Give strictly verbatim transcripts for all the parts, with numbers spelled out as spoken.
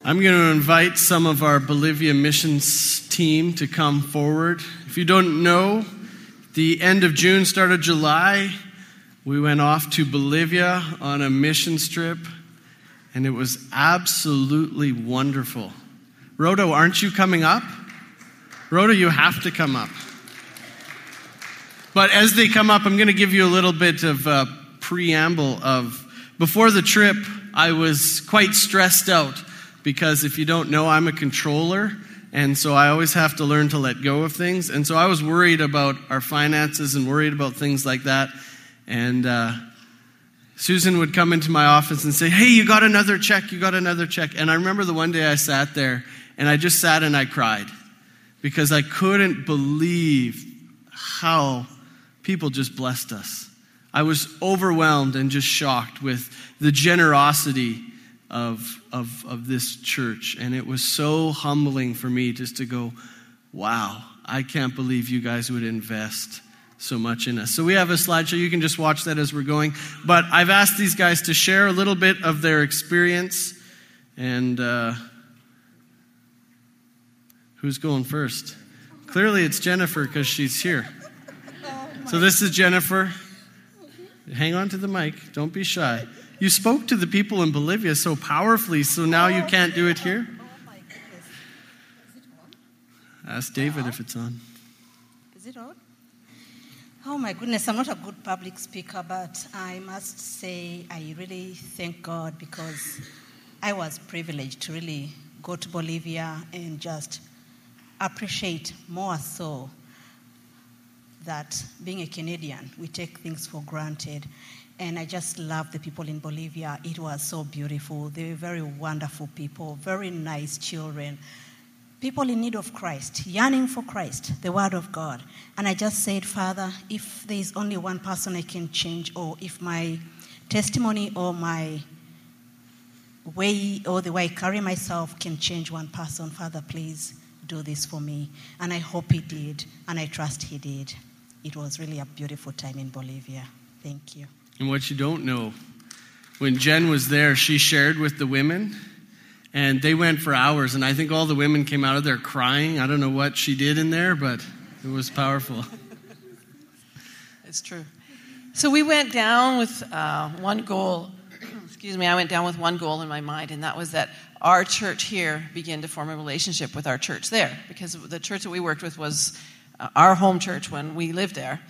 I'm going to invite some of our Bolivia missions team to come forward. If you don't know, the end of June, start of July, we went off to Bolivia on a mission trip, and it was absolutely wonderful. Rhoda, aren't you coming up? Rhoda, you have to come up. But as they come up, I'm going to give you a little bit of a preamble of, before the trip, I was quite stressed out because if you don't know, I'm a controller, and so I always have to learn to let go of things. And so I was worried about our finances and worried about things like that. And uh, Susan would come into my office and say, hey, you got another check, you got another check. And I remember the one day I sat there, and I just sat and I cried because I couldn't believe how people just blessed us. I was overwhelmed and just shocked with the generosity of, of, of this church. And it was so humbling for me just to go, wow, I can't believe you guys would invest so much in us. So we have a slideshow. You can just watch that as we're going. But I've asked these guys to share a little bit of their experience. And uh, who's going first? Clearly it's Jennifer because she's here. So this is Jennifer. Hang on to the mic. Don't be shy. You spoke to the people in Bolivia so powerfully, so now you can't do it here? Ask David if it's on. Is it on? Oh my goodness, I'm not a good public speaker, but I must say I really thank God because I was privileged to really go to Bolivia and just appreciate more so that being a Canadian, we take things for granted. And I just love the people in Bolivia. It was so beautiful. They were very wonderful people, very nice children. People in need of Christ, yearning for Christ, the Word of God. And I just said, Father, if there is only one person I can change, or if my testimony or my way or the way I carry myself can change one person, Father, please do this for me. And I hope He did, and I trust He did. It was really a beautiful time in Bolivia. Thank you. And what you don't know, when Jen was there, she shared with the women. And they went for hours, and I think all the women came out of there crying. I don't know what she did in there, but it was powerful. It's true. So we went down with uh, one goal. Excuse me, I went down with one goal in my mind, and that was that our church here begin to form a relationship with our church there, because the church that we worked with was uh, our home church when we lived there.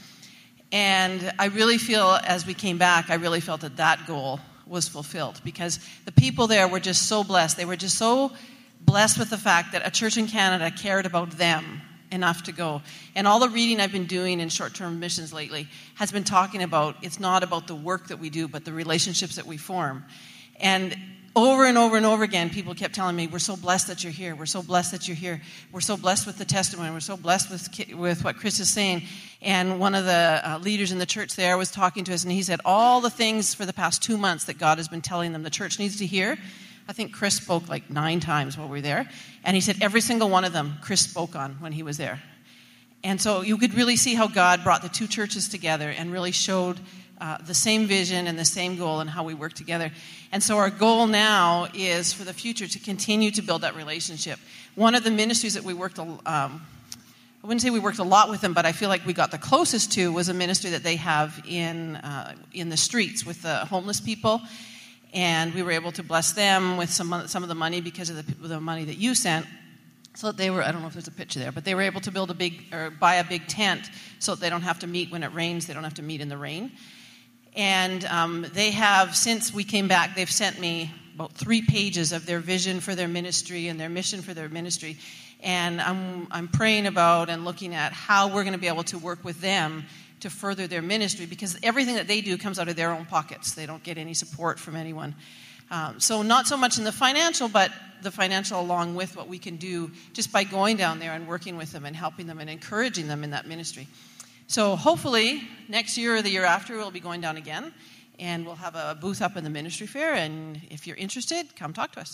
And I really feel, as we came back, I really felt that that goal was fulfilled because the people there were just so blessed. They were just so blessed with the fact that a church in Canada cared about them enough to go. And all the reading I've been doing in short-term missions lately has been talking about it's not about the work that we do, but the relationships that we form. And over and over and over again, people kept telling me, we're so blessed that you're here. We're so blessed that you're here. We're so blessed with the testimony. We're so blessed with with what Chris is saying. And one of the uh, leaders in the church there was talking to us, and he said, all the things for the past two months that God has been telling them the church needs to hear. I think Chris spoke like nine times while we were there. And he said every single one of them Chris spoke on when he was there. And so you could really see how God brought the two churches together and really showed Uh, the same vision and the same goal and how we work together. And so our goal now is for the future to continue to build that relationship. One of the ministries that we worked, um, I wouldn't say we worked a lot with them, but I feel like we got the closest to was a ministry that they have in uh, in the streets with the homeless people. And we were able to bless them with some some of the money because of the, the money that you sent. So that they were, I don't know if there's a picture there, but they were able to build a big, or buy a big tent so that they don't have to meet when it rains. They don't have to meet in the rain. And um, they have, since we came back, they've sent me about three pages of their vision for their ministry and their mission for their ministry. And I'm I'm praying about and looking at how we're going to be able to work with them to further their ministry, because everything that they do comes out of their own pockets. They don't get any support from anyone. Um, so not so much in the financial, but the financial along with what we can do just by going down there and working with them and helping them and encouraging them in that ministry. So hopefully next year or the year after we'll be going down again, and we'll have a booth up in the ministry fair, and if you're interested, come talk to us.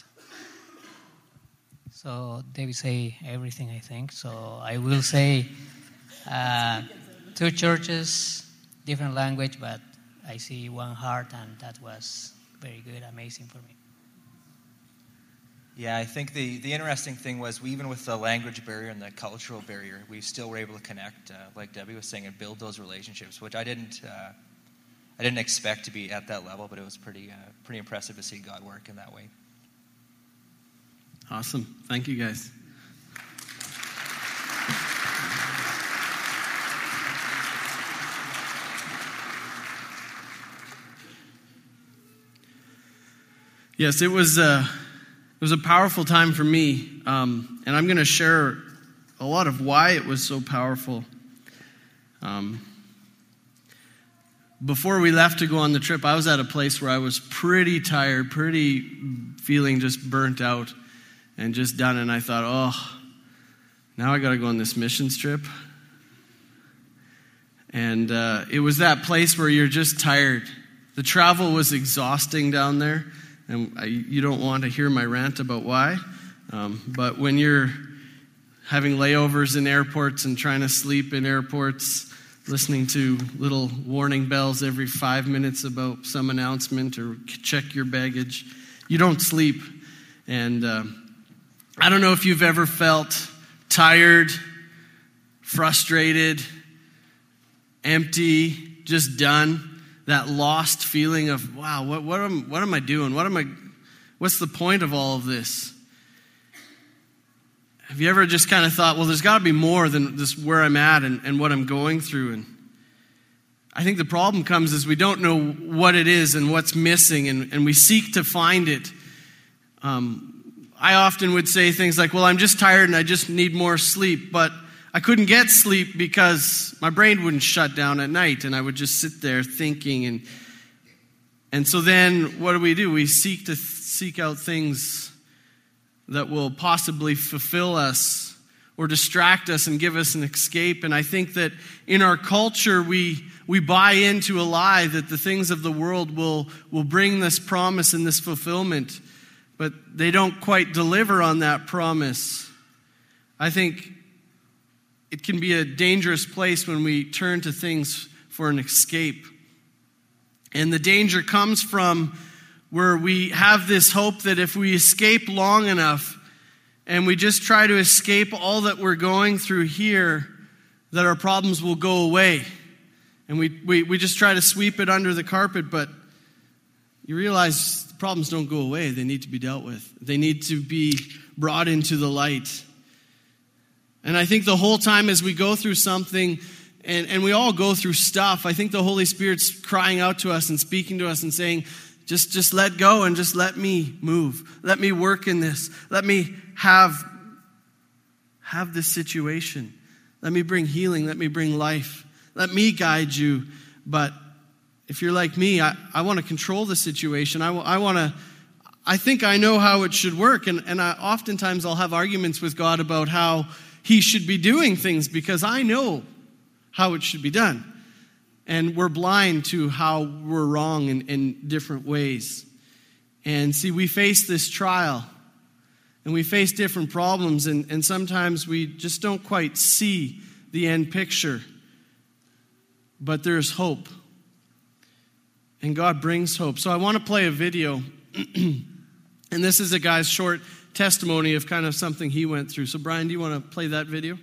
So David say everything, I think. So I will say uh, two churches, different language, but I see one heart, and that was very good, amazing for me. Yeah, I think the, the interesting thing was, we, even with the language barrier and the cultural barrier, we still were able to connect, uh, like Debbie was saying, and build those relationships, which I didn't uh, I didn't expect to be at that level, but it was pretty uh, pretty impressive to see God work in that way. Awesome. Thank you, guys. Yes, it was a, it was a powerful time for me, um, and I'm going to share a lot of why it was so powerful. Um, before we left to go on the trip, I was at a place where I was pretty tired, pretty feeling just burnt out and just done, and I thought, oh, now I got to go on this missions trip. And uh, it was that place where you're just tired. The travel was exhausting down there. And I, you don't want to hear my rant about why. Um, but when you're having layovers in airports and trying to sleep in airports, listening to little warning bells every five minutes about some announcement or check your baggage, you don't sleep. And uh, I don't know if you've ever felt tired, frustrated, empty, just done. That lost feeling of, wow, what, what am what am I doing? What am I? What's the point of all of this? Have you ever just kind of thought, well, there's got to be more than just where I'm at and, and what I'm going through? And I think the problem comes is we don't know what it is and what's missing, and, and we seek to find it. Um, I often would say things like, well, I'm just tired and I just need more sleep, but I couldn't get sleep because my brain wouldn't shut down at night, and I would just sit there thinking. And and so then what do we do? We seek to th- seek out things that will possibly fulfill us or distract us and give us an escape. And I think that in our culture, we we buy into a lie that the things of the world will, will bring this promise and this fulfillment, but they don't quite deliver on that promise. I think it can be a dangerous place when we turn to things for an escape. And the danger comes from where we have this hope that if we escape long enough and we just try to escape all that we're going through here, that our problems will go away. And we, we, we just try to sweep it under the carpet, but you realize the problems don't go away. They need to be dealt with. They need to be brought into the light. And I think the whole time as we go through something, and, and we all go through stuff, I think the Holy Spirit's crying out to us and speaking to us and saying, just, just let go and just let me move. Let me work in this. Let me have, have this situation. Let me bring healing. Let me bring life. Let me guide you. But if you're like me, I, I want to control the situation. I, I want to, I think I know how it should work. And, and I, oftentimes I'll have arguments with God about how He should be doing things because I know how it should be done. And we're blind to how we're wrong in, in different ways. And see, we face this trial and we face different problems, and, and sometimes we just don't quite see the end picture. But there's hope. And God brings hope. So I want to play a video. And this is a guy's short testimony of kind of something he went through. So Brian, do you want to play that video?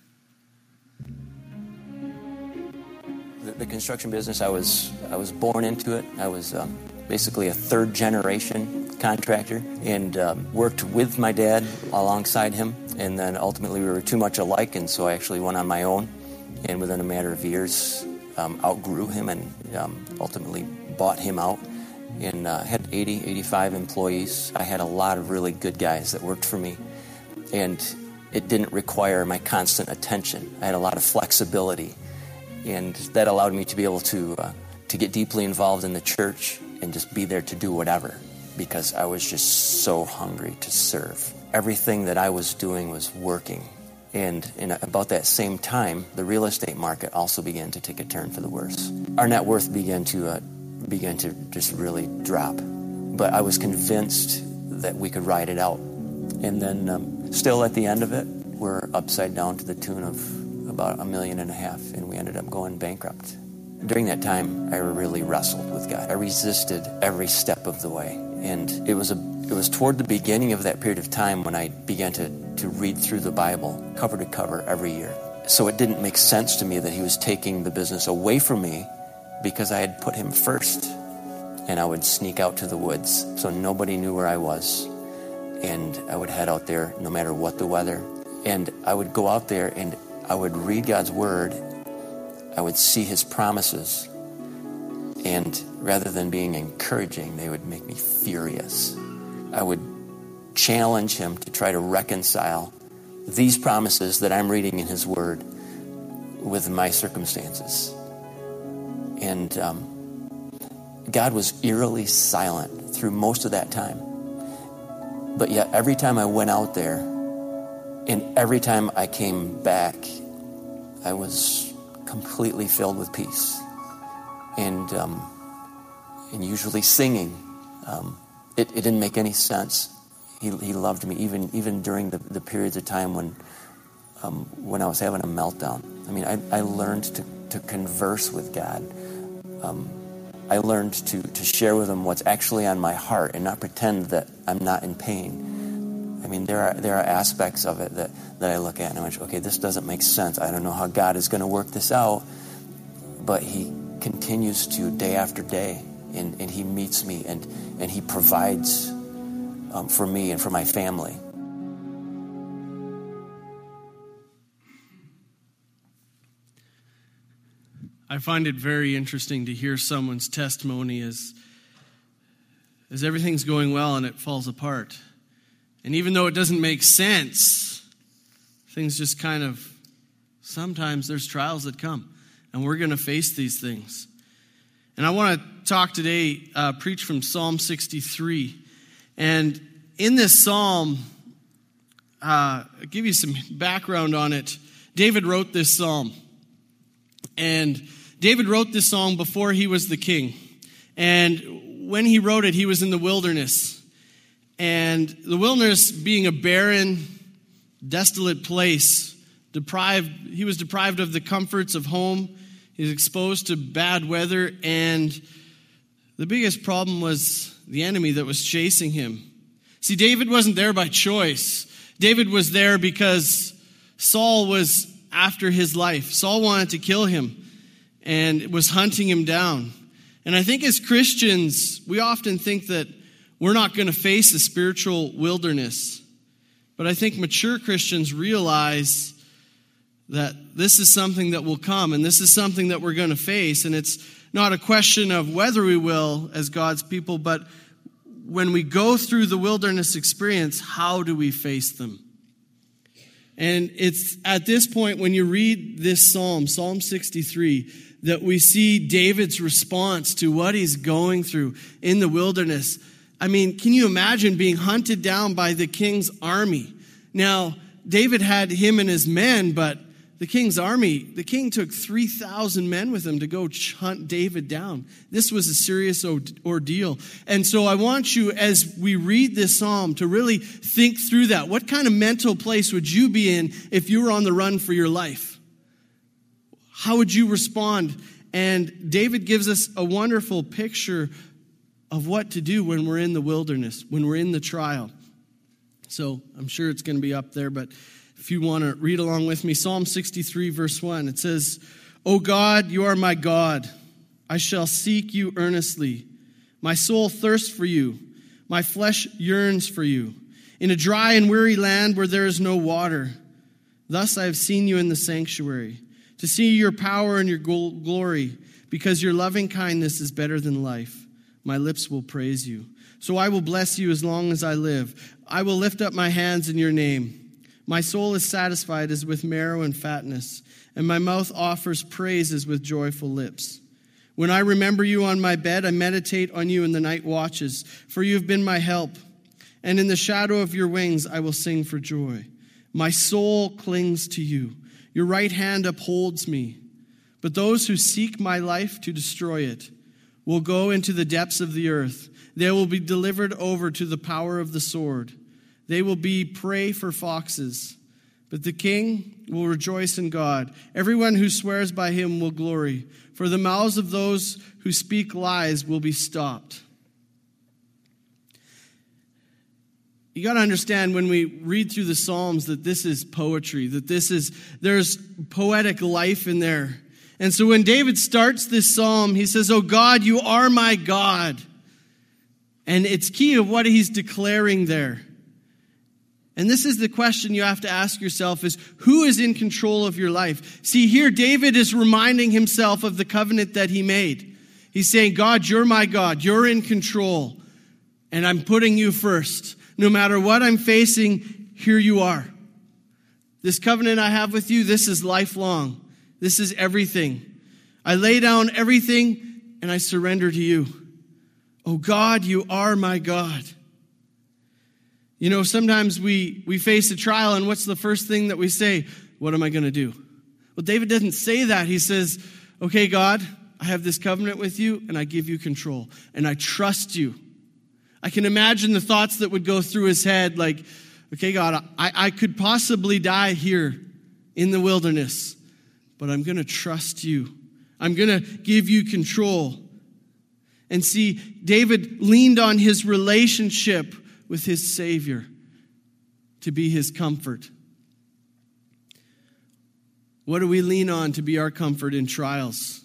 The, the construction business, I was I was born into it. I was um, basically a third generation contractor, and um, worked with my dad alongside him. And then ultimately we were too much alike, and so I actually went on my own. And within a matter of years, um, outgrew him and um, ultimately bought him out. And uh, had eighty, eighty-five employees. I had a lot of really good guys that worked for me. And it didn't require my constant attention. I had a lot of flexibility. And that allowed me to be able to uh, to get deeply involved in the church and just be there to do whatever, because I was just so hungry to serve. Everything that I was doing was working. And in about that same time, the real estate market also began to take a turn for the worse. Our net worth began to uh, began to just really drop. But I was convinced that we could ride it out. And then um, still at the end of it, we're upside down to the tune of about a million and a half, and we ended up going bankrupt. During that time, I really wrestled with God. I resisted every step of the way. And it was a it was toward the beginning of that period of time when I began to, to read through the Bible cover to cover every year. So it didn't make sense to me that he was taking the business away from me because I had put him first. And I would sneak out to the woods so nobody knew where I was. And I would head out there no matter what the weather. And I would go out there and I would read God's word. I would see his promises. And rather than being encouraging, they would make me furious. I would challenge him to try to reconcile these promises that I'm reading in his word with my circumstances. And um, God was eerily silent through most of that time. But yet every time I went out there and every time I came back, I was completely filled with peace. And um, and usually singing. Um, it, it didn't make any sense. He he loved me even even during the, the periods of time when um, when I was having a meltdown. I mean, I, I learned to, to converse with God. Um, I learned to, to share with him what's actually on my heart and not pretend that I'm not in pain. I mean, there are there are aspects of it that, that I look at and I'm like, okay, this doesn't make sense. I don't know how God is going to work this out. But he continues to day after day, and, and he meets me, and, and he provides um, for me and for my family. I find it very interesting to hear someone's testimony as, as everything's going well and it falls apart. And even though it doesn't make sense, things just kind of, sometimes there's trials that come. And we're going to face these things. And I want to talk today, uh, preach from Psalm sixty-three. And in this psalm, uh, I'll give you some background on it. David wrote this psalm. And David wrote this song before he was the king. And when he wrote it, he was in the wilderness. And the wilderness being a barren, desolate place, deprived, he was deprived of the comforts of home. He was exposed to bad weather, and the biggest problem was the enemy that was chasing him. See, David wasn't there by choice. David was there because Saul was after his life. Saul wanted to kill him and was hunting him down. And I think as Christians, we often think that we're not going to face a spiritual wilderness. But I think mature Christians realize that this is something that will come, and this is something that we're going to face. And it's not a question of whether we will as God's people, but when we go through the wilderness experience, how do we face them? And it's at this point when you read this psalm, Psalm sixty-three, that we see David's response to what he's going through in the wilderness. I mean, can you imagine being hunted down by the king's army? Now, David had him and his men, but the king's army, the king took three thousand men with him to go hunt David down. This was a serious ordeal. And so I want you, as we read this psalm, to really think through that. What kind of mental place would you be in if you were on the run for your life? How would you respond? And David gives us a wonderful picture of what to do when we're in the wilderness, when we're in the trial. So I'm sure it's going to be up there, but if you want to read along with me, Psalm sixty-three, verse one, it says, "O God, you are my God. I shall seek you earnestly. My soul thirsts for you. My flesh yearns for you. In a dry and weary land where there is no water. Thus I have seen you in the sanctuary, to see your power and your glory, because your loving kindness is better than life. My lips will praise you. So I will bless you as long as I live. I will lift up my hands in your name. My soul is satisfied as with marrow and fatness, and my mouth offers praises with joyful lips. When I remember you on my bed, I meditate on you in the night watches, for you have been my help. And in the shadow of your wings, I will sing for joy. My soul clings to you. Your right hand upholds me. But those who seek my life to destroy it will go into the depths of the earth. They will be delivered over to the power of the sword. They will be prey for foxes. But the king will rejoice in God. Everyone who swears by him will glory. For the mouths of those who speak lies will be stopped. you got to understand when we read through the Psalms that this is poetry, that this is, there's poetic life in there. And so when David starts this psalm, he says, "Oh God, you are my God." And it's key of what he's declaring there. And this is the question you have to ask yourself is, who is in control of your life? See, here David is reminding himself of the covenant that he made. He's saying, God, you're my God. You're in control. And I'm putting you first. No matter what I'm facing, here you are. This covenant I have with you, this is lifelong. This is everything. I lay down everything and I surrender to you. Oh God, you are my God. You know, sometimes we, we face a trial and what's the first thing that we say? What am I going to do? Well, David doesn't say that. He says, okay, God, I have this covenant with you and I give you control and I trust you. I can imagine the thoughts that would go through his head like, okay, God, I, I could possibly die here in the wilderness, but I'm going to trust you. I'm going to give you control. And see, David leaned on his relationship with his Savior to be his comfort. What do we lean on to be our comfort in trials?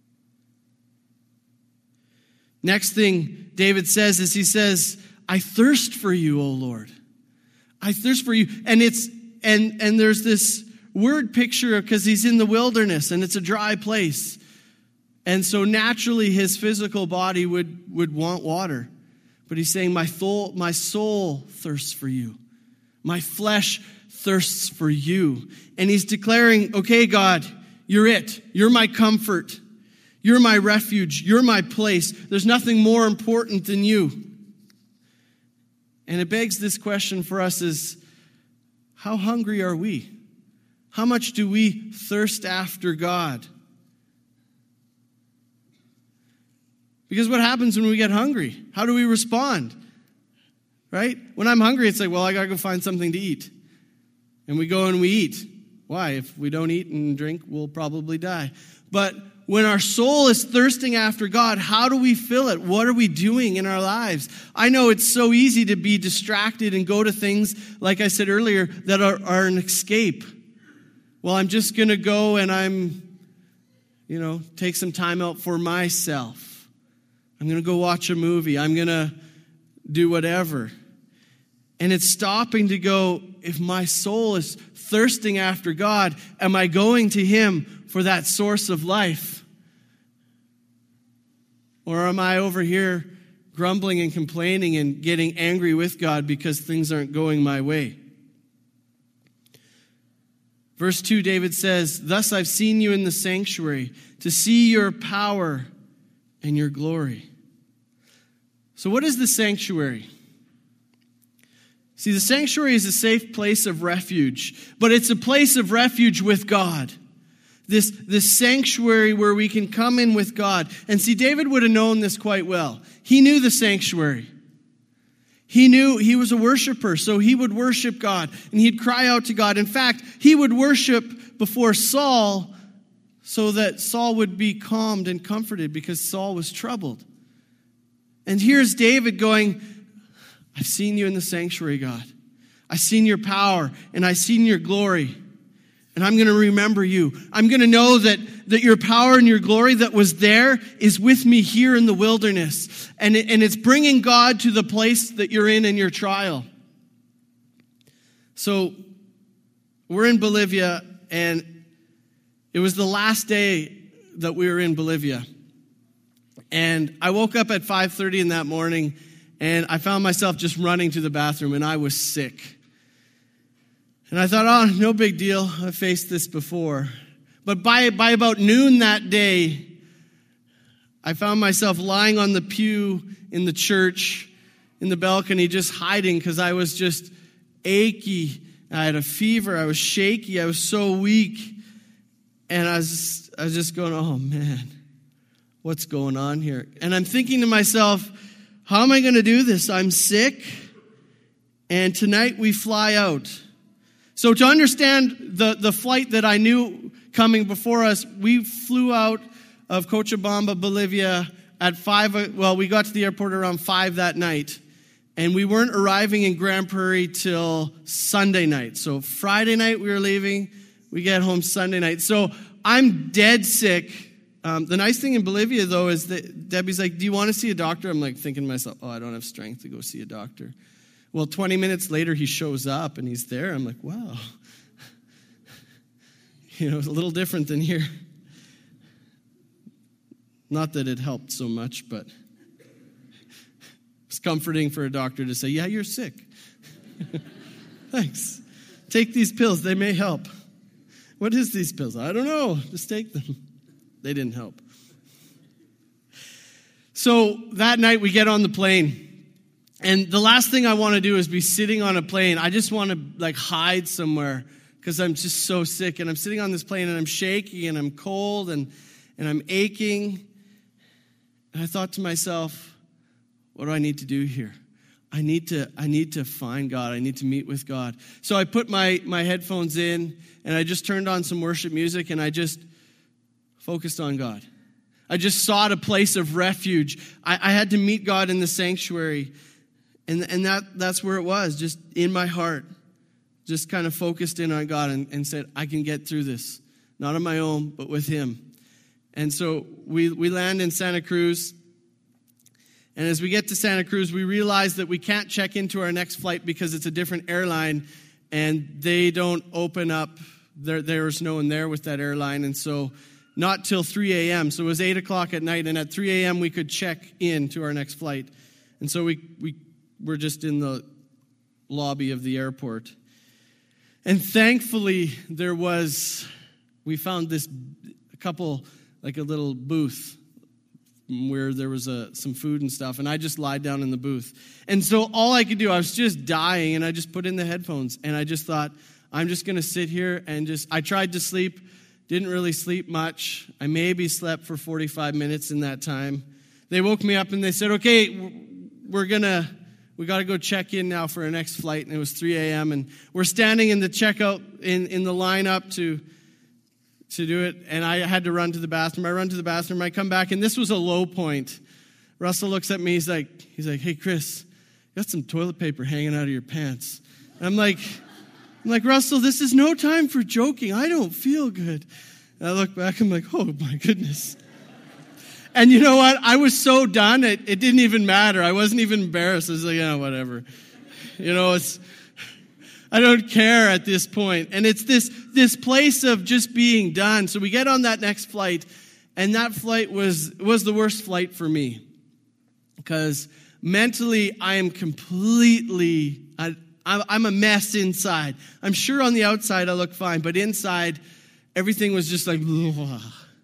Next thing David says is he says, I thirst for you, O Lord. I thirst for you. And it's and and there's this word picture because he's in the wilderness and it's a dry place. And so naturally his physical body would, would want water. But he's saying, my soul, my soul thirsts for you. My flesh thirsts for you. And he's declaring, okay, God, you're it. You're my comfort. You're my refuge. You're my place. There's nothing more important than you. And it begs this question for us is, how hungry are we? How much do we thirst after God? Because what happens when we get hungry? How do we respond? Right? When I'm hungry, it's like, well, I got to go find something to eat. And we go and we eat. Why? If we don't eat and drink, we'll probably die. But when our soul is thirsting after God, how do we fill it? What are we doing in our lives? I know it's so easy to be distracted and go to things, like I said earlier, that are, are an escape. Well, I'm just going to go and I'm, you know, take some time out for myself. I'm going to go watch a movie. I'm going to do whatever. And it's stopping to go, if my soul is thirsting after God, am I going to Him for that source of life? Or am I over here grumbling and complaining and getting angry with God because things aren't going my way? Verse two, David says, thus I've seen you in the sanctuary to see your power and your glory. So what is the sanctuary? See, the sanctuary is a safe place of refuge, but it's a place of refuge with God. This, this sanctuary where we can come in with God. And see, David would have known this quite well. He knew the sanctuary. He knew he was a worshiper, so he would worship God, and he'd cry out to God. In fact, he would worship before Saul so that Saul would be calmed and comforted because Saul was troubled. And here's David going, I've seen you in the sanctuary, God. I've seen your power, and I've seen your glory. And I'm going to remember you. I'm going to know that, that your power and your glory that was there is with me here in the wilderness. And, it, and it's bringing God to the place that you're in in your trial. So we're in Bolivia, and it was the last day that we were in Bolivia. And I woke up at five thirty in that morning, and I found myself just running to the bathroom, and I was sick. And I thought, oh, no big deal. I've faced this before. But by, by about noon that day, I found myself lying on the pew in the church, in the balcony, just hiding because I was just achy. I had a fever. I was shaky. I was so weak. And I was, I was just going, oh, man, what's going on here? And I'm thinking to myself, how am I going to do this? I'm sick, and tonight we fly out. So to understand the, the flight that I knew coming before us, we flew out of Cochabamba, Bolivia at five. Well, we got to the airport around five that night. And we weren't arriving in Grand Prairie till Sunday night. So Friday night we were leaving. We get home Sunday night. So I'm dead sick. Um, the nice thing in Bolivia, though, is that Debbie's like, do you want to see a doctor? I'm like thinking to myself, oh, I don't have strength to go see a doctor. Well, twenty minutes later, he shows up and he's there. I'm like, wow. You know, it's a little different than here. Not that it helped so much, but it's comforting for a doctor to say, yeah, you're sick. Thanks. Take these pills. They may help. What is these pills? I don't know. Just take them. They didn't help. So that night we get on the plane. And the last thing I want to do is be sitting on a plane. I just want to like hide somewhere because I'm just so sick. And I'm sitting on this plane and I'm shaky and I'm cold and, and I'm aching. And I thought to myself, what do I need to do here? I need to I need to find God. I need to meet with God. So I put my, my headphones in and I just turned on some worship music and I just focused on God. I just sought a place of refuge. I, I had to meet God in the sanctuary. And, and that, that's where it was, just in my heart. Just kind of focused in on God and, and said, I can get through this. Not on my own, but with Him. And so we, we land in Santa Cruz. And as we get to Santa Cruz, we realize that we can't check into our next flight because it's a different airline. And they don't open up. There, there's no one there with that airline. And so not till three a.m. So it was eight o'clock at night. And at three a.m. we could check in to our next flight. And so we, we were just in the lobby of the airport. And thankfully, there was, we found this, a couple, like a little booth where there was a, some food and stuff, and I just lied down in the booth. And so all I could do, I was just dying, and I just put in the headphones, and I just thought, I'm just going to sit here and just, I tried to sleep, didn't really sleep much. I maybe slept for forty-five minutes in that time. They woke me up, and they said, okay, we're going to, we got to go check in now for our next flight, and it was three a.m., and we're standing in the checkout, in, in the lineup to to do it, and I had to run to the bathroom. I run to the bathroom, I come back, and this was a low point. Russell looks at me, he's like, he's like, hey, Chris, you got some toilet paper hanging out of your pants. And I'm like, I'm like, Russell, this is no time for joking. I don't feel good. And I look back, I'm like, oh, my goodness. And you know what? I was so done, it, it didn't even matter. I wasn't even embarrassed. I was like, yeah, whatever. You know, it's, I don't care at this point. And it's this, this place of just being done. So we get on that next flight, and that flight was, was the worst flight for me. Because mentally, I am completely, I, I'm a mess inside. I'm sure on the outside I look fine, but inside, everything was just like, ugh.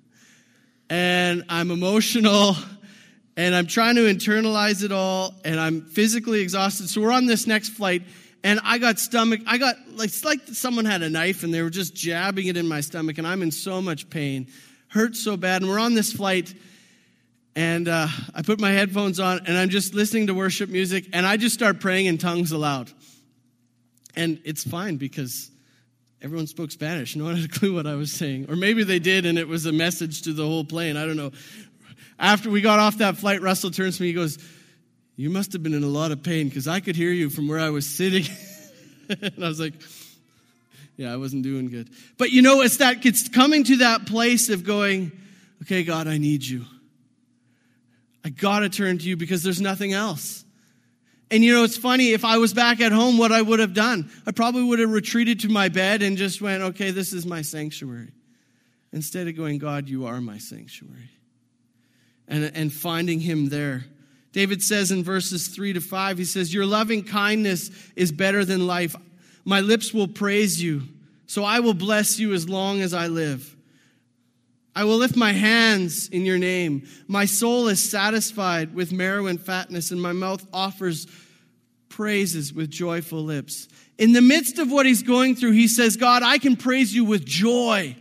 And I'm emotional, and I'm trying to internalize it all, and I'm physically exhausted. So we're on this next flight, and I got stomach, I got, like, it's like someone had a knife, and they were just jabbing it in my stomach, and I'm in so much pain. Hurts so bad, and we're on this flight, and uh, I put my headphones on, and I'm just listening to worship music, and I just start praying in tongues aloud. And it's fine, because everyone spoke Spanish. No one had a clue what I was saying. Or maybe they did, and it was a message to the whole plane. I don't know. After we got off that flight, Russell turns to me, he goes, you must have been in a lot of pain, because I could hear you from where I was sitting. And I was like, yeah, I wasn't doing good. But you know, it's that, it's coming to that place of going, okay, God, I need you. I got to turn to you because there's nothing else. And you know, it's funny, if I was back at home, what I would have done, I probably would have retreated to my bed and just went, okay, this is my sanctuary. Instead of going, God, you are my sanctuary. And, and finding him there. David says in verses three to five, he says, your loving kindness is better than life. My lips will praise you, so I will bless you as long as I live. I will lift my hands in your name. My soul is satisfied with marrow and fatness, and my mouth offers praises with joyful lips. In the midst of what he's going through, he says, God, I can praise you with joy.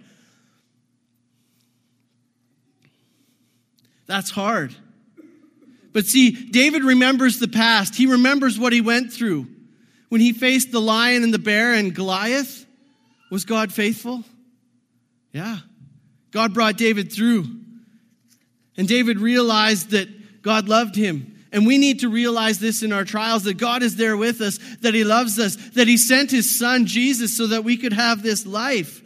That's hard. But see, David remembers the past. He remembers what he went through. When he faced the lion and the bear and Goliath, was God faithful? Yeah. God brought David through. And David realized that God loved him. And we need to realize this in our trials, that God is there with us, that he loves us, that he sent his son, Jesus, so that we could have this life.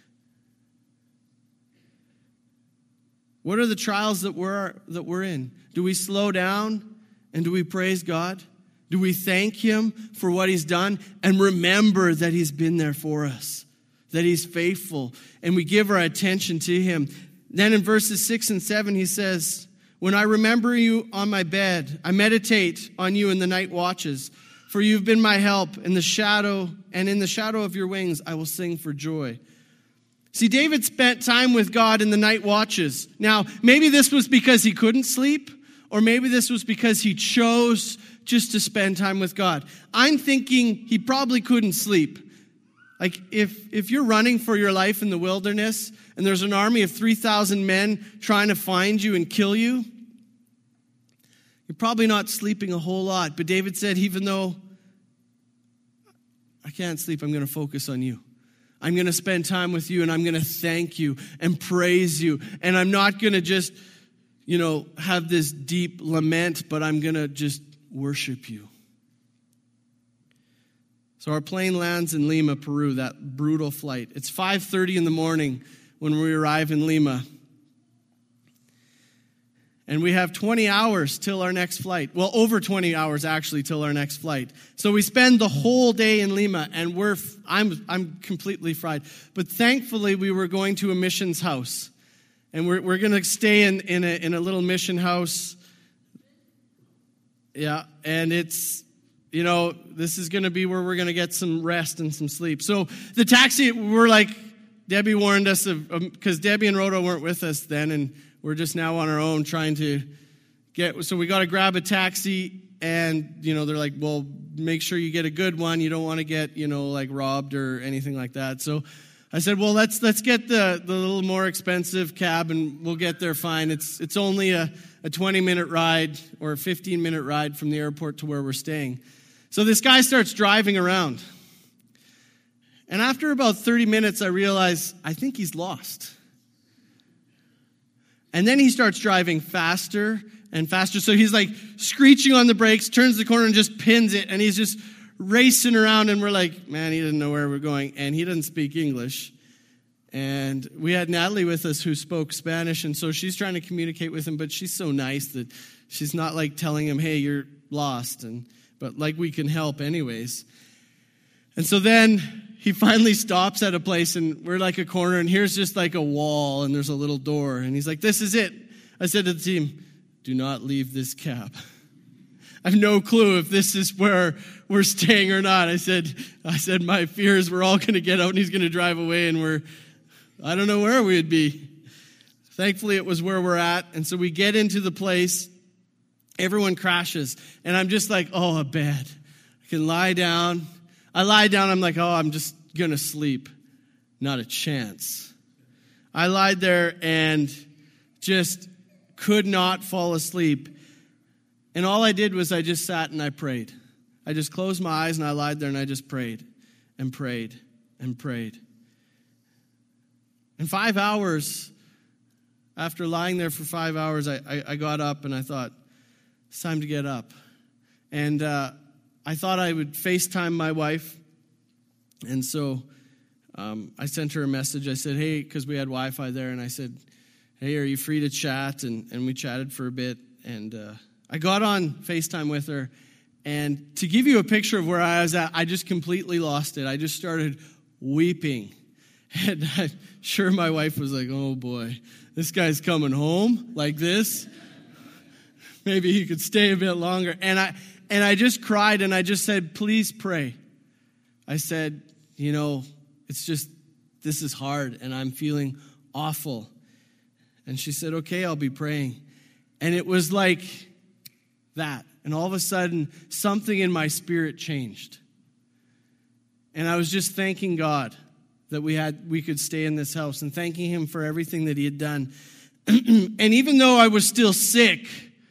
What are the trials that we're, that we're in? Do we slow down and do we praise God? Do we thank him for what he's done and remember that he's been there for us, that he's faithful, and we give our attention to him? Then in verses six and seven, he says, when I remember you on my bed, I meditate on you in the night watches, for you've been my help in the shadow, and in the shadow of your wings, I will sing for joy. See, David spent time with God in the night watches. Now, maybe this was because he couldn't sleep, or maybe this was because he chose just to spend time with God. I'm thinking he probably couldn't sleep. Like, if, if you're running for your life in the wilderness, and there's an army of three thousand men trying to find you and kill you, you're probably not sleeping a whole lot. But David said, even though I can't sleep, I'm going to focus on you. I'm going to spend time with you, and I'm going to thank you and praise you. And I'm not going to just, you know, have this deep lament, but I'm going to just worship you. So our plane lands in Lima, Peru, that brutal flight. It's five thirty in the morning when we arrive in Lima. And we have twenty hours till our next flight. Well, over twenty hours actually till our next flight. So we spend the whole day in Lima, and we're I'm I'm completely fried. But thankfully, we were going to a missions house, and we're we're going to stay in in a in a little mission house. Yeah, and it's, you know, this is going to be where we're going to get some rest and some sleep. So the taxi, we're like, Debbie warned us of, because Debbie and Rhoda weren't with us then, and we're just now on our own trying to get, so we got to grab a taxi, and, you know, they're like, well, make sure you get a good one. You don't want to get, you know, like robbed or anything like that. So I said, well, let's let's get the, the little more expensive cab, and we'll get there fine. It's it's only a, a twenty-minute ride or a fifteen-minute ride from the airport to where we're staying. So this guy starts driving around. And after about thirty minutes, I realize, I think he's lost. And then he starts driving faster and faster. So he's like screeching on the brakes, turns the corner and just pins it. And he's just racing around. And we're like, man, he doesn't know where we're going. And he doesn't speak English. And we had Natalie with us who spoke Spanish. And so she's trying to communicate with him. But she's so nice that she's not like telling him, hey, you're lost. And but like we can help anyways. And so then he finally stops at a place, and we're like a corner, and here's just like a wall, and there's a little door. And he's like, this is it. I said to the team, do not leave this cab. I have no clue if this is where we're staying or not. I said, I said, my fear is we're all going to get out, and he's going to drive away, and we're, I don't know where we'd be. Thankfully, it was where we're at. And so we get into the place. Everyone crashes. And I'm just like, oh, a bed. I can lie down. I lie down, I'm like, oh, I'm just going to sleep. Not a chance. I lied there and just could not fall asleep. And all I did was I just sat and I prayed. I just closed my eyes and I lied there and I just prayed and prayed and prayed. In five hours, after lying there for five hours, I, I, I got up and I thought, it's time to get up. And uh I thought I would FaceTime my wife, and so um, I sent her a message. I said, hey, because we had Wi-Fi there, and I said, hey, are you free to chat? And, and we chatted for a bit, and uh, I got on FaceTime with her, and to give you a picture of where I was at, I just completely lost it. I just started weeping, and I'm sure my wife was like, oh, boy, this guy's coming home like this. Maybe he could stay a bit longer, and I... And I just cried and I just said, please pray. I said, you know, it's just, this is hard and I'm feeling awful. And she said, okay, I'll be praying. And it was like that. And all of a sudden, something in my spirit changed. And I was just thanking God that we had, we could stay in this house and thanking him for everything that he had done. And even though I was still sick,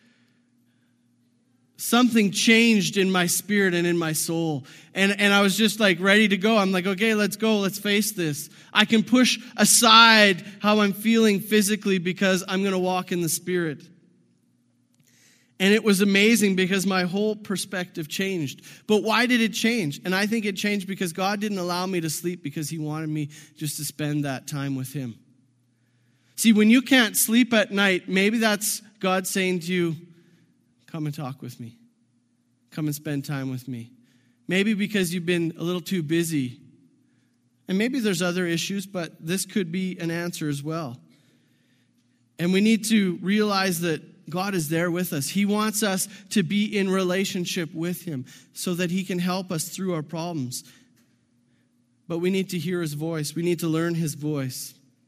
something changed in my spirit and in my soul. And, and I was just like ready to go. I'm like, okay, let's go. Let's face this. I can push aside how I'm feeling physically because I'm going to walk in the Spirit. And it was amazing because my whole perspective changed. But why did it change? And I think it changed because God didn't allow me to sleep because he wanted me just to spend that time with him. See, when you can't sleep at night, maybe that's God saying to you, come and talk with me. Come and spend time with me. Maybe because you've been a little too busy. And maybe there's other issues, but this could be an answer as well. And we need to realize that God is there with us. He wants us to be in relationship with him so that he can help us through our problems. But we need to hear his voice. We need to learn his voice.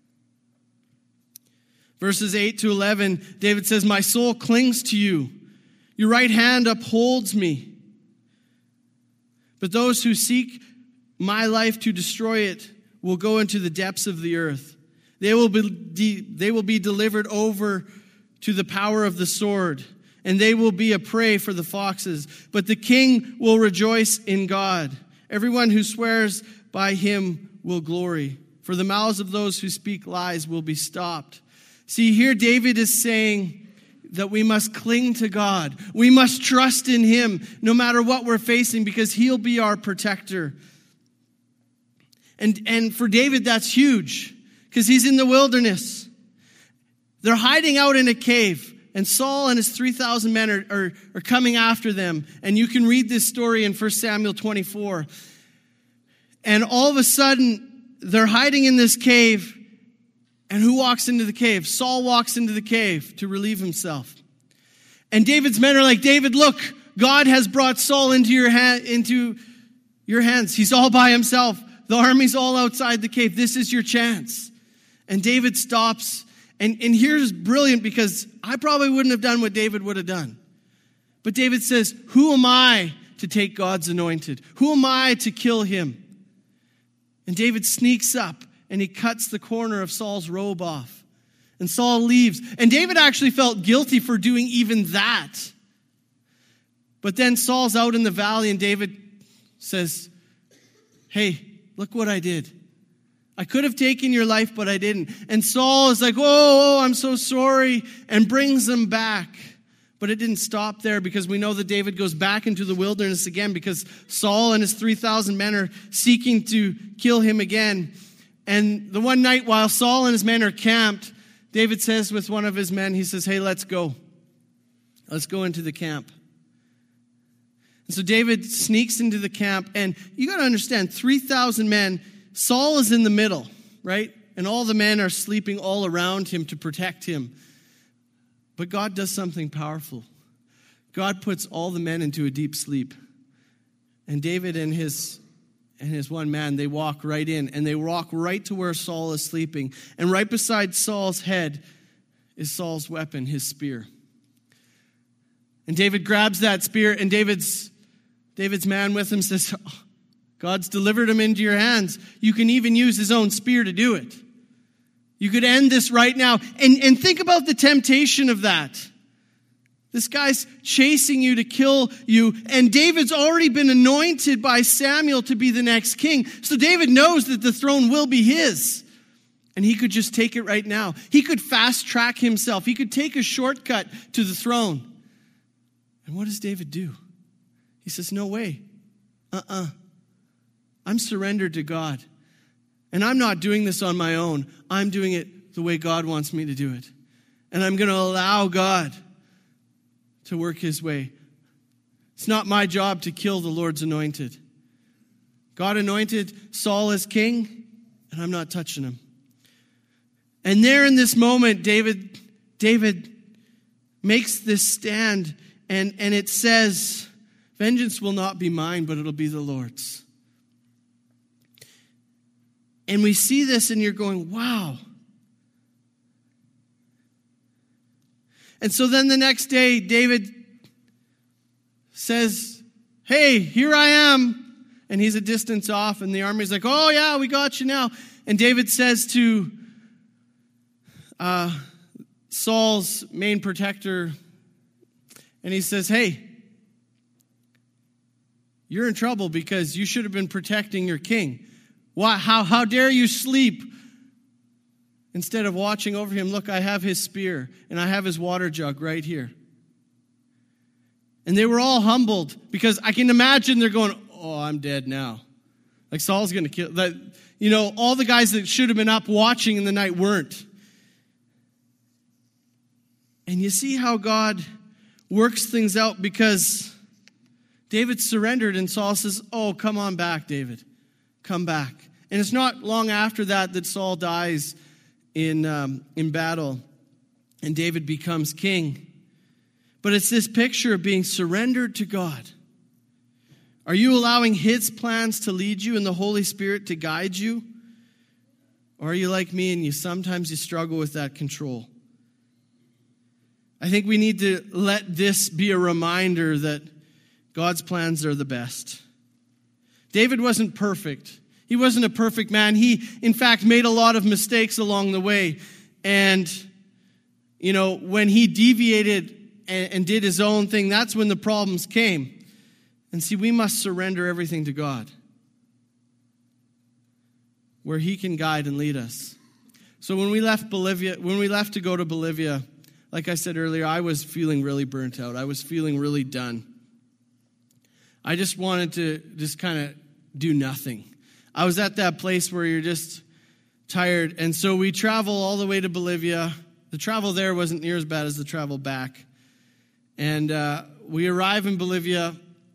Verses eight to eleven, David says, my soul clings to you. Your right hand upholds me. But those who seek my life to destroy it will go into the depths of the earth. They will be, de- they will be delivered over to the power of the sword, and they will be a prey for the foxes. But the king will rejoice in God. Everyone who swears by him will glory, for the mouths of those who speak lies will be stopped. See, here David is saying that we must cling to God. We must trust in him no matter what we're facing because he'll be our protector. And, and for David, that's huge because he's in the wilderness. They're hiding out in a cave, and Saul and his three thousand men are, are, are coming after them. And you can read this story in First Samuel twenty-four. And all of a sudden, they're hiding in this cave. And who walks into the cave? Saul walks into the cave to relieve himself. And David's men are like, David, look, God has brought Saul into your, ha- into your hands. He's all by himself. The army's all outside the cave. This is your chance. And David stops. And, and here's brilliant because I probably wouldn't have done what David would have done. But David says, who am I to take God's anointed? Who am I to kill him? And David sneaks up and he cuts the corner of Saul's robe off. And Saul leaves. And David actually felt guilty for doing even that. But then Saul's out in the valley and David says, hey, look what I did. I could have taken your life, but I didn't. And Saul is like, oh, oh, I'm so sorry, and brings them back. But it didn't stop there because we know that David goes back into the wilderness again because Saul and his three thousand men are seeking to kill him again. And the one night while Saul and his men are camped, David says with one of his men, he says, hey, let's go. Let's go into the camp. And so David sneaks into the camp, and you got to understand, three thousand men, Saul is in the middle, right? And all the men are sleeping all around him to protect him. But God does something powerful. God puts all the men into a deep sleep. And David and his and his one man, they walk right in, and they walk right to where Saul is sleeping. And right beside Saul's head is Saul's weapon, his spear. And David grabs that spear, and David's David's man with him says, oh, God's delivered him into your hands. You can even use his own spear to do it. You could end this right now. And, and think about the temptation of that. This guy's chasing you to kill you. And David's already been anointed by Samuel to be the next king. So David knows that the throne will be his. And he could just take it right now. He could fast track himself. He could take a shortcut to the throne. And what does David do? He says, no way. Uh-uh. I'm surrendered to God. And I'm not doing this on my own. I'm doing it the way God wants me to do it. And I'm going to allow God to work his way. It's not my job to kill the Lord's anointed. God anointed Saul as king, and I'm not touching him. And there in this moment, David, David makes this stand, and, and it says, vengeance will not be mine, but it'll be the Lord's. And we see this and you're going, wow. And so then the next day, David says, hey, here I am. And he's a distance off, and the army's like, oh yeah, we got you now. And David says to uh, Saul's main protector, and he says, hey, you're in trouble because you should have been protecting your king. Why? How, how dare you sleep instead of watching over him? Look, I have his spear and I have his water jug right here. And they were all humbled because I can imagine they're going, oh, I'm dead now. Like Saul's going to kill. That, you know, all the guys that should have been up watching in the night weren't. And you see how God works things out because David surrendered and Saul says, oh, come on back, David. Come back. And it's not long after that that Saul dies in, um, in battle and David becomes king. But it's this picture of being surrendered to God. Are you allowing his plans to lead you and the Holy Spirit to guide you? Or are you like me and you sometimes you struggle with that control? I think we need to let this be a reminder that God's plans are the best. David wasn't perfect. He wasn't a perfect man. He, in fact, made a lot of mistakes along the way. And, you know, when he deviated and, and did his own thing, that's when the problems came. And see, we must surrender everything to God, where he can guide and lead us. So when we left Bolivia, when we left to go to Bolivia, like I said earlier, I was feeling really burnt out. I was feeling really done. I just wanted to just kind of do nothing. I was at that place where you're just tired. And so we travel all the way to Bolivia. The travel there wasn't near as bad as the travel back. And uh, we arrive in Bolivia.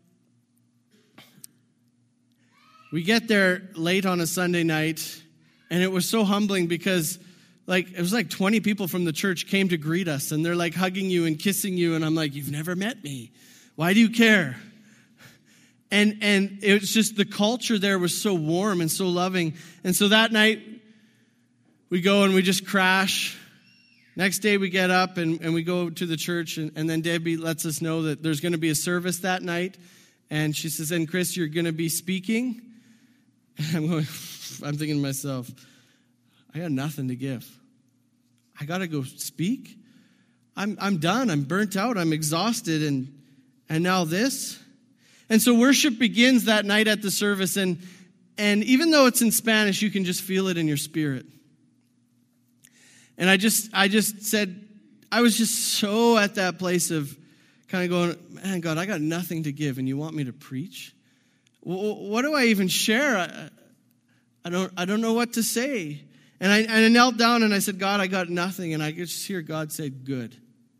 We get there late on a Sunday night. And it was so humbling because like it was like twenty people from the church came to greet us. And they're like hugging you and kissing you. And I'm like, you've never met me. Why do you care? And and it was just the culture there was so warm and so loving. And so that night, we go and we just crash. Next day we get up and, and we go to the church. And, and then Debbie lets us know that there's going to be a service that night. And she says, and Chris, you're going to be speaking? And I'm going, I'm thinking to myself, I got nothing to give. I got to go speak? I'm I'm done. I'm burnt out. I'm exhausted. And and now this? And so worship begins that night at the service, and and even though it's in Spanish, you can just feel it in your spirit. And I just I just said, I was just so at that place of kind of going, man, God, I got nothing to give, and you want me to preach? What do I even share? I, I don't I don't know what to say. And I, and I knelt down and I said, God, I got nothing. And I could just hear God say, good.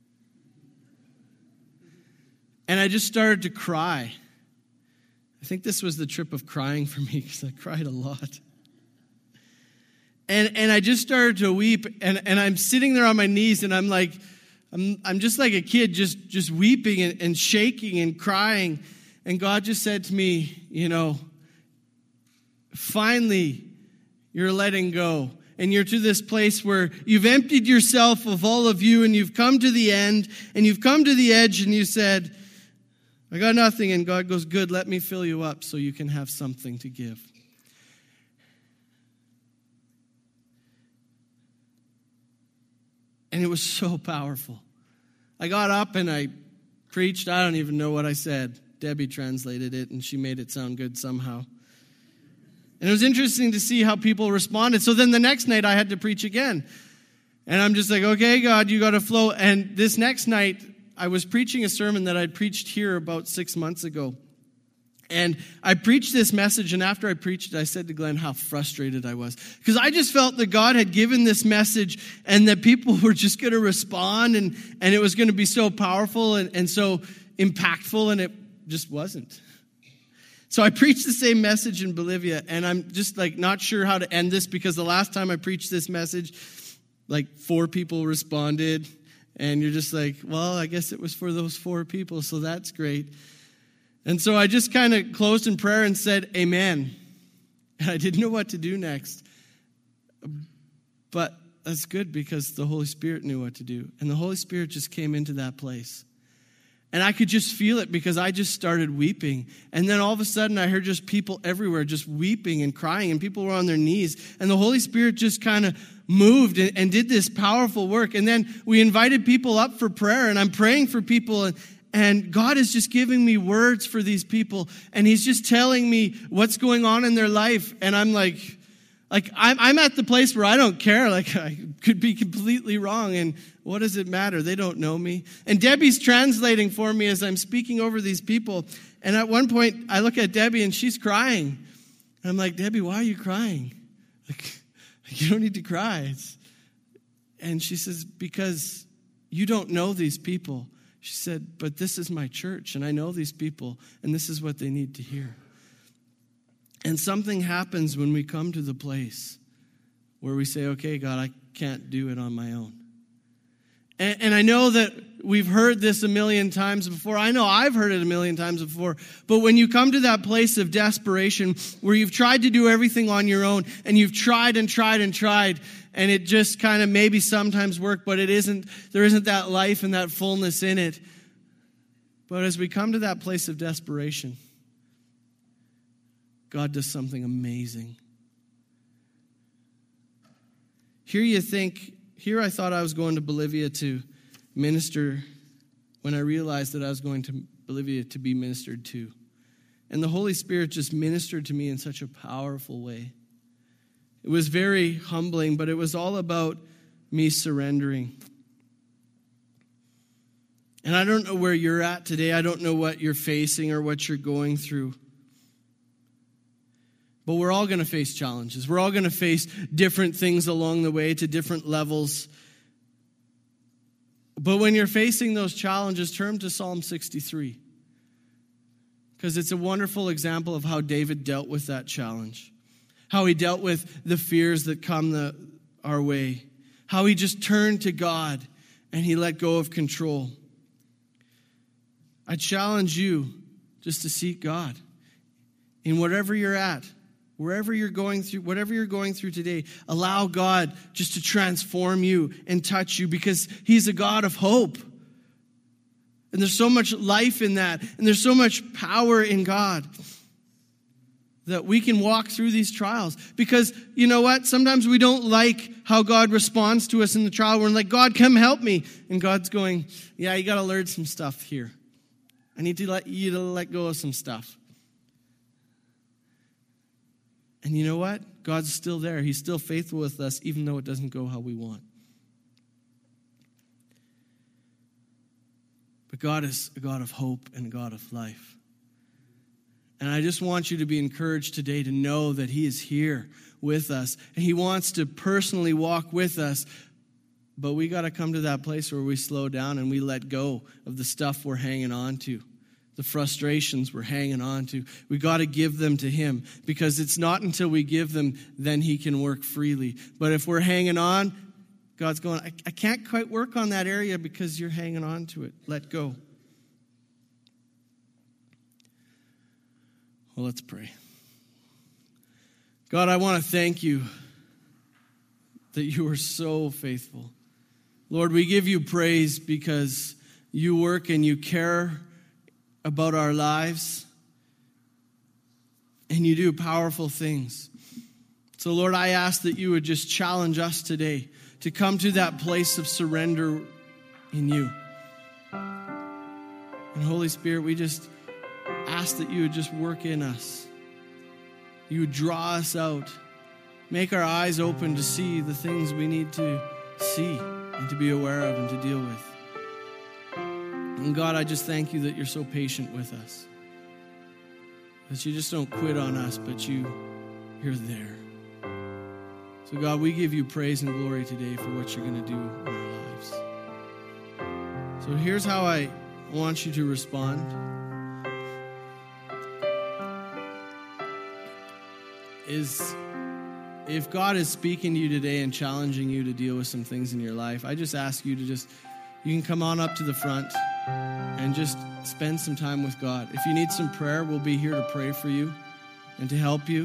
And I just started to cry. I think this was the trip of crying for me because I cried a lot. And and I just started to weep, and, and I'm sitting there on my knees, and I'm like, I'm I'm just like a kid, just, just weeping and, and shaking and crying. And God just said to me, you know, finally, you're letting go. And you're to this place where you've emptied yourself of all of you, and you've come to the end, and you've come to the edge, and you said, I got nothing. And God goes, good, let me fill you up so you can have something to give. And it was so powerful. I got up and I preached. I don't even know what I said. Debbie translated it, and she made it sound good somehow. And it was interesting to see how people responded. So then the next night I had to preach again. And I'm just like, okay, God, you got to flow. And this next night, I was preaching a sermon that I'd preached here about six months ago. And I preached this message, and after I preached it, I said to Glenn how frustrated I was. Because I just felt that God had given this message and that people were just going to respond, and, and it was going to be so powerful and, and so impactful, and it just wasn't. So I preached the same message in Bolivia, and I'm just like not sure how to end this because the last time I preached this message, like four people responded, and you're just like, well, I guess it was for those four people, so that's great. And so I just kind of closed in prayer and said, amen. And I didn't know what to do next. But that's good because the Holy Spirit knew what to do. And the Holy Spirit just came into that place. And I could just feel it because I just started weeping. And then all of a sudden I heard just people everywhere just weeping and crying. And people were on their knees. And the Holy Spirit just kind of moved and, and did this powerful work. And then we invited people up for prayer. And I'm praying for people. And, and God is just giving me words for these people. And he's just telling me what's going on in their life. And I'm like, Like, I'm, I'm at the place where I don't care. Like, I could be completely wrong, and what does it matter? They don't know me. And Debbie's translating for me as I'm speaking over these people. And at one point, I look at Debbie, and she's crying. And I'm like, Debbie, why are you crying? Like, you don't need to cry. It's... And she says, because you don't know these people. She said, but this is my church, and I know these people, and this is what they need to hear. And something happens when we come to the place where we say, okay, God, I can't do it on my own. And, and I know that we've heard this a million times before. I know I've heard it a million times before. But when you come to that place of desperation where you've tried to do everything on your own, and you've tried and tried and tried, and it just kind of maybe sometimes worked, but it isn't, there isn't that life and that fullness in it. But as we come to that place of desperation, God does something amazing. Here you think, here I thought I was going to Bolivia to minister when I realized that I was going to Bolivia to be ministered to. And the Holy Spirit just ministered to me in such a powerful way. It was very humbling, but it was all about me surrendering. And I don't know where you're at today. I don't know what you're facing or what you're going through. But we're all going to face challenges. We're all going to face different things along the way to different levels. But when you're facing those challenges, turn to Psalm sixty-three. Because it's a wonderful example of how David dealt with that challenge. How he dealt with the fears that come the, our way. How he just turned to God and he let go of control. I challenge you just to seek God in whatever you're at. Wherever you're going through, whatever you're going through today, allow God just to transform you and touch you, because he's a God of hope. And there's so much life in that. And there's so much power in God that we can walk through these trials. Because you know what? Sometimes we don't like how God responds to us in the trial. We're like, God, come help me. And God's going, yeah, you got to learn some stuff here. I need to let you to let go of some stuff. And you know what? God's still there. He's still faithful with us, even though it doesn't go how we want. But God is a God of hope and a God of life. And I just want you to be encouraged today to know that he is here with us. And he wants to personally walk with us. But we got to come to that place where we slow down and we let go of the stuff we're hanging on to. The frustrations we're hanging on to. We got to give them to him, because it's not until we give them then he can work freely. But if we're hanging on, God's going, I, I can't quite work on that area because you're hanging on to it. Let go. Well, let's pray. God, I want to thank you that you are so faithful. Lord, we give you praise because you work and you care about our lives, and you do powerful things. So, Lord, I ask that you would just challenge us today to come to that place of surrender in you. And Holy Spirit, we just ask that you would just work in us. You would draw us out. Make our eyes open to see the things we need to see and to be aware of and to deal with. And God, I just thank you that you're so patient with us. That you just don't quit on us, but you, you're there. So God, we give you praise and glory today for what you're going to do in our lives. So here's how I want you to respond. Is if God is speaking to you today and challenging you to deal with some things in your life, I just ask you to just, you can come on up to the front and just spend some time with God. If you need some prayer, we'll be here to pray for you and to help you.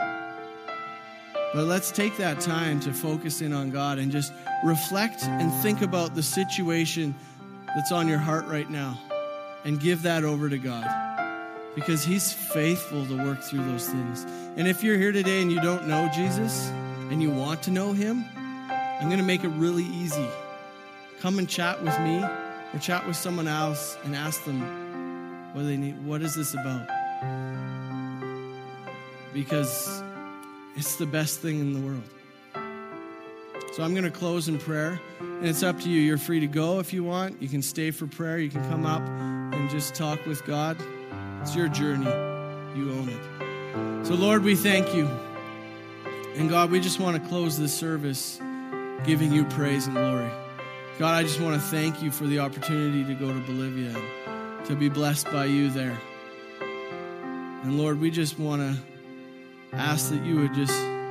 But let's take that time to focus in on God and just reflect and think about the situation that's on your heart right now and give that over to God, because he's faithful to work through those things. And if you're here today and you don't know Jesus and you want to know him, I'm going to make it really easy. Come and chat with me or chat with someone else and ask them what they need. What is this about? Because It's the best thing in the world. So I'm going to close in prayer, and it's up to you. You're free to go if you want. You can stay for prayer. You can come up and just talk with God. It's your journey. You own it. So, Lord, we thank you. And, God, we just want to close this service giving you praise and glory. God, I just want to thank you for the opportunity to go to Bolivia and to be blessed by you there. And, Lord, we just want to ask that you would just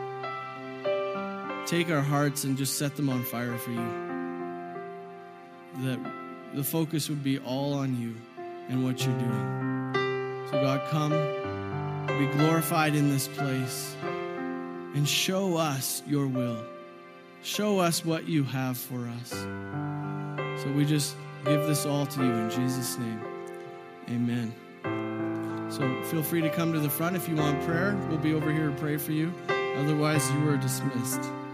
take our hearts and just set them on fire for you. That the focus would be all on you and what you're doing. So God, come, be glorified in this place, and show us your will. Show us what you have for us. So we just give this all to you in Jesus' name. Amen. So feel free to come to the front if you want prayer. We'll be over here to pray for you. Otherwise, you are dismissed.